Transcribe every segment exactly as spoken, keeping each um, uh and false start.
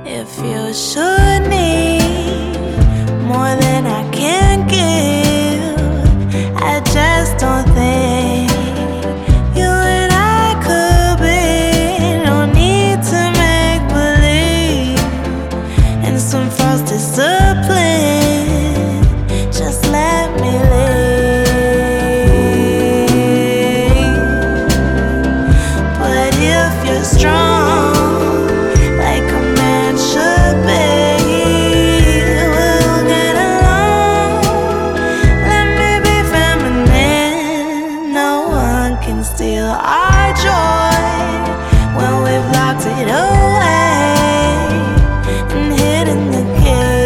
If you should need more than I can give, I just don't think you and I could be. No need to make believe in some false discipline. Just let me leave. But if you're strong, like a man should be, we'll get along. Let me be feminine. No one can steal our joy when we've locked it away and hidden the key.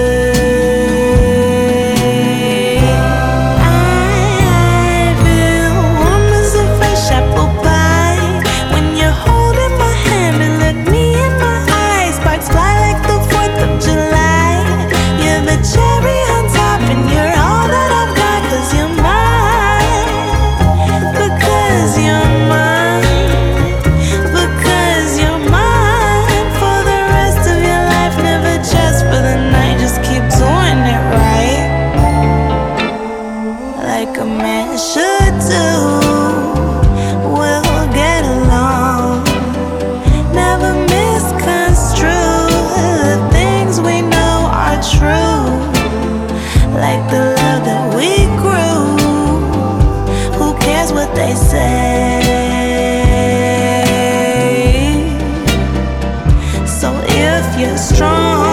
I feel warm as a fresh apple pie when you're holding my hand and look me in my eyes. Sparks fly like the fourth of July. You're the cherry on top and you're all that I've got. 'Cause you're mine, because you're mine, because you're mine for the rest of your life. Never just for the night, just keep doing it right, like a man should do. We'll get along. Never misconstrue the things we know are true, like the love that we grew. Who cares what they say? So if you're strong,